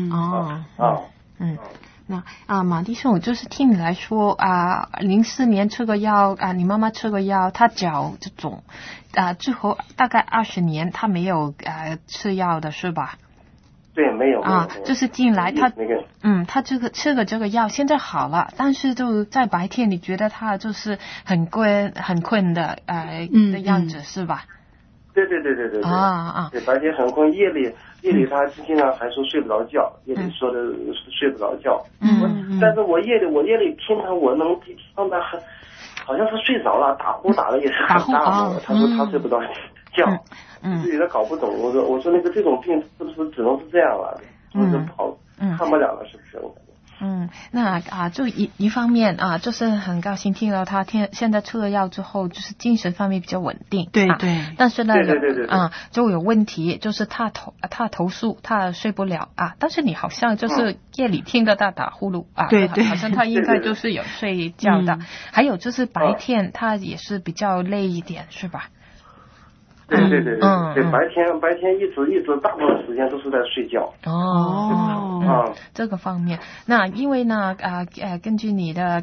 那马弟兄，就是听你来说04年吃个药你妈妈吃个药，她脚这种之后大概20年她没有吃药的是吧？ 对，没有就是进来她她吃个这个药现在好了，但是就在白天你觉得她就是很困的的样子是吧？ 对对白天很困，夜里他经常还说睡不着觉，夜里说的是睡不着觉。但是我夜里听他，我能听到他好像是睡着了，打呼打的也是很大。他说他睡不着觉，自己都搞不懂。我说那个这种病是不是只能是这样了？就是看不了了，是不是？ 那就一方面就是很高兴听到他现在吃了药之后，就是精神方面比较稳定。 对。 但是呢，就有问题，就是他投诉他睡不了但是你好像就是夜里听到他打呼噜对，好像他应该就是有睡觉的。还有就是白天他也是比较累一点，是吧？ 对，白天一直大部分时间都是在睡觉。 这个方面，那因为呢根据你的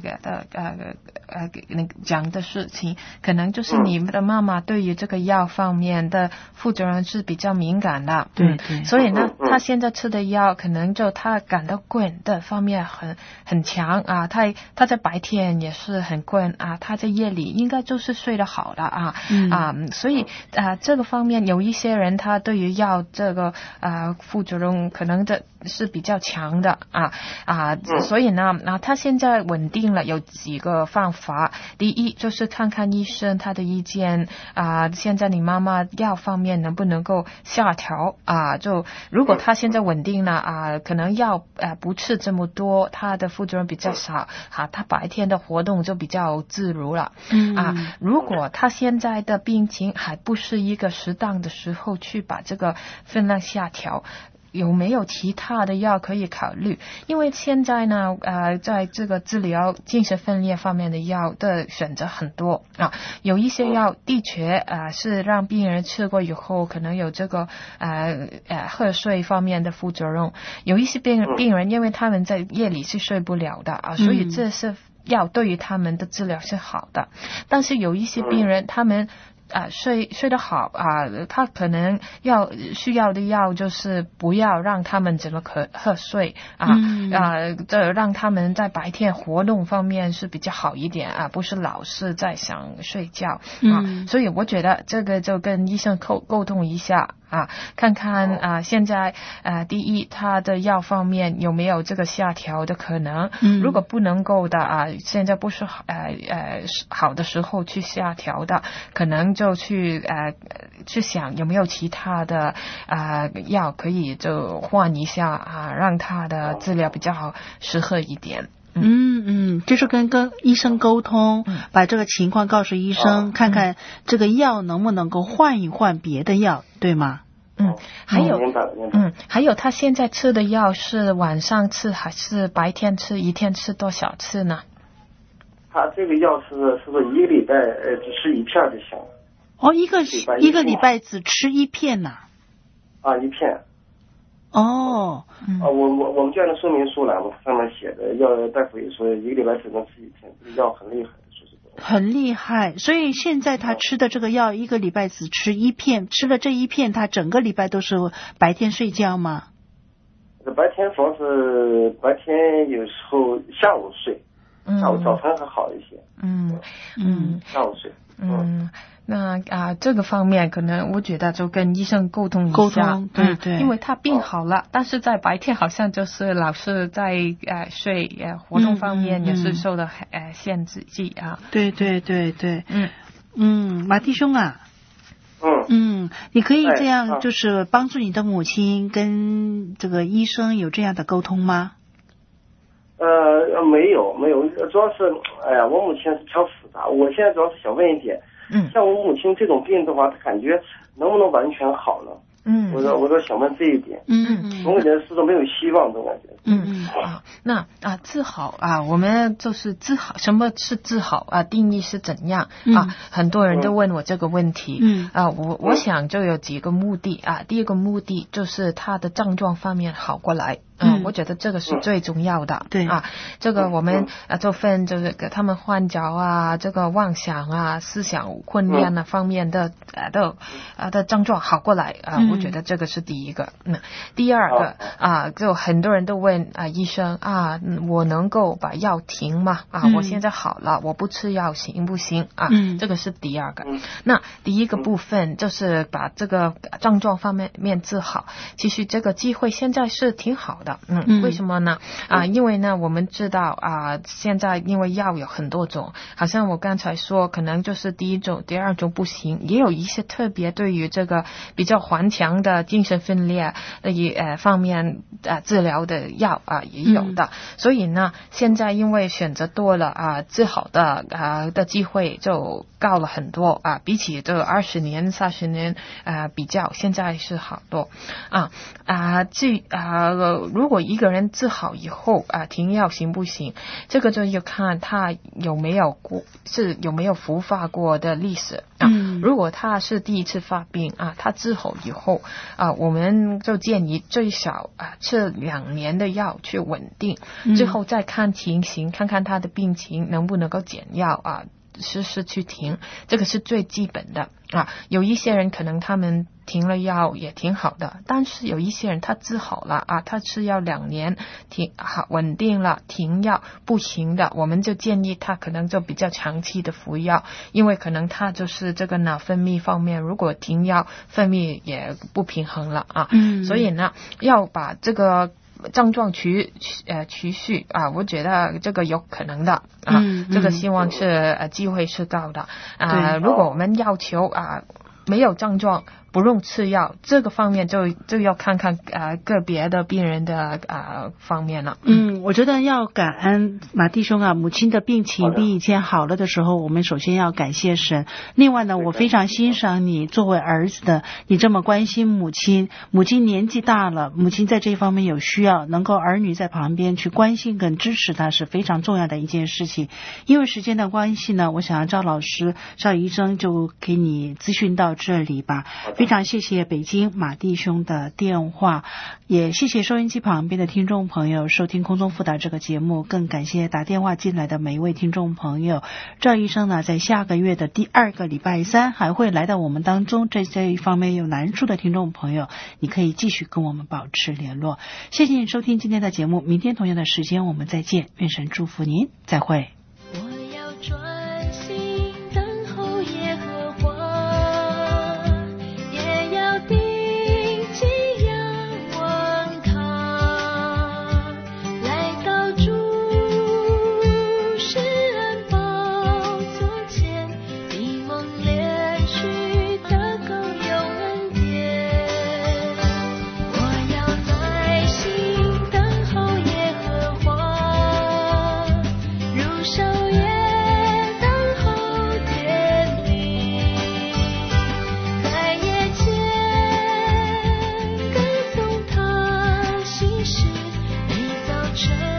讲的事情，可能就是你的妈妈对于这个药方面的负责人是比较敏感的。 对， 所以呢她现在吃的药可能就她感到困的方面很强她在白天也是很困她在夜里应该就是睡得好的所以这个方面有一些人他对于药这个副作用可能的是比较强的所以呢他现在稳定了，有几个方法。第一就是看看医生他的意见现在你妈妈药方面能不能够下调就如果他现在稳定了可能药不吃这么多，他的副作用比较少他白天的活动就比较自如了如果他现在的病情还不是一个适当的时候去把这个分量下调，有没有其他的药可以考虑？因为现在呢在这个治疗精神分裂方面的药的选择很多有一些药的确是让病人吃过以后可能有这个瞌睡方面的副作用，有一些病人因为他们在夜里是睡不了的所以这是药对于他们的治疗是好的。但是有一些病人他们睡得好他可能需要的药就是不要让他们怎么瞌睡让他们在白天活动方面是比较好一点不是老是在想睡觉所以我觉得这个就跟医生沟通一下看看现在第一他的药方面有没有这个下调的可能如果不能够的现在不是好的时候去下调的，可能就去想有没有其他的药可以就换一下让他的治疗比较适合一点。 就是跟医生沟通把这个情况告诉医生看看这个药能不能够换一换别的药，对吗？ 还有他现在吃的药是晚上吃还是白天吃，一天吃多少次呢？ 他这个药是不是一个礼拜只吃一片就行？ 一个礼拜只吃一片呢？ 一片。 我们这样的说明书栏目上面写的药，大夫也说一个礼拜只能吃一片，这个药很厉害，说是很厉害。所以现在他吃的这个药一个礼拜只吃一片，吃了这一片他整个礼拜都是白天睡觉吗？ 白天主要是白天有时候下午睡，下午早晨还好一些。下午睡。 那这个方面可能我觉得就跟医生沟通一下，对，因为他病好了但是在白天好像就是老是在睡活动方面也是受到限制对。 马弟兄你可以这样，就是帮助你的母亲跟这个医生有这样的沟通吗？ 没有，主要是，我母亲是比较复杂。我现在主要是想问一点，像我母亲这种病的话，她感觉能不能完全好呢？我说想问这一点。总感觉是都没有希望，总感觉。 那治好我们就是治好，什么是治好定义是怎样很多人都问我这个问题。我想就有几个目的第一个目的就是他的症状方面好过来。我觉得这个是最重要的。对这个我们就分就是给他们患者这个妄想思想混乱方面的症状好过来我觉得这个是第一个。第二个就很多人都问医生我能够把药停吗？我现在好了，我不吃药行不行这个是第二个。那第一个部分就是把这个症状方面治好，其实这个机会现在是挺好的。为什么呢？因为呢我们知道现在因为药有很多种，好像我刚才说可能就是第一种第二种不行，也有一些特别对于这个比较顽强的精神分裂方面治疗的药也有的。所以呢现在因为选择多了治好的机会就高了很多比起这20年30年比较现在是好多如果一个人治好以后停药行不行，这个就要看他有没有复发过的历史如果他是第一次发病他治好以后我们就建议最少吃2年的药去稳定之后再看情形，看看他的病情能不能够减药是去停，这个是最基本的有一些人可能他们停了药也挺好的，但是有一些人他治好了他吃药2年稳定了停药不行的，我们就建议他可能就比较长期的服药，因为可能他就是这个脑分泌方面如果停药分泌也不平衡了所以呢要把这个症状持续我觉得这个有可能的这个希望是机会是高的如果我们要求没有症状不用吃药，这个方面就要看看个别的病人的方面了。 我觉得要感恩马弟兄母亲的病情比以前好了的时候，我们首先要感谢神。另外呢，我非常欣赏你作为儿子的，你这么关心母亲年纪大了，母亲在这方面有需要，能够儿女在旁边去关心跟支持她是非常重要的一件事情。因为时间的关系呢，我想要赵医生就给你咨询到这里吧。非常谢谢北京马弟兄的电话，也谢谢收音机旁边的听众朋友收听空中辅导这个节目，更感谢打电话进来的每一位听众朋友。赵医生呢在下个月的第2个礼拜3还会来到我们当中，这一方面有难处的听众朋友你可以继续跟我们保持联络。谢谢你收听今天的节目，明天同样的时间我们再见，愿神祝福您，再会。 我要专心等候耶和华，也要定睛仰望他，来到主施恩宝座前，闭蒙连续得够有恩典。我要耐心等候耶和华，如守夜等候天明，在夜间歌颂他心事，每早晨